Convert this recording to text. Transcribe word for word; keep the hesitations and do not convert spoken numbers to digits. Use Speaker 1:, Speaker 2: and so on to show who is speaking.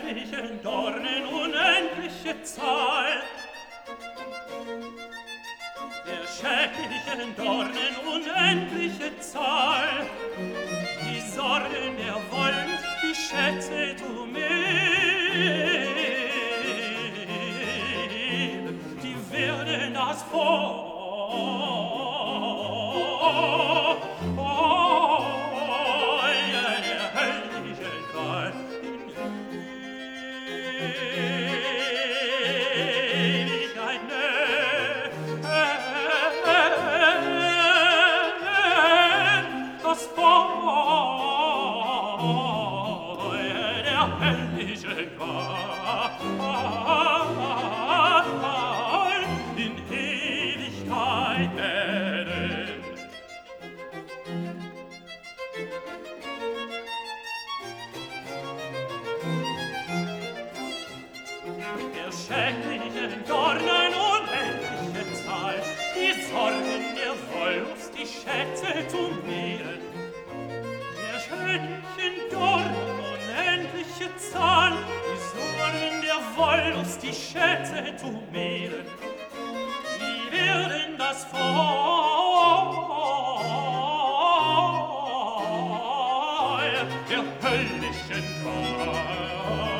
Speaker 1: schädlichen Dornen unendliche Zahl. Der schädlichen Dornen unendliche Zahl. Die Sorgen der Wollen, die Schätze du mir, die werden das vor. Schädlichen Dornen unendliche Zahl, die Sorgen der Wollust, die Schätze zu mehren. Der schädlichen Dornen unendliche Zahl, die Sorgen der Wollust, die Schätze zu mehren. Die werden das Feuer der höllischen Qual.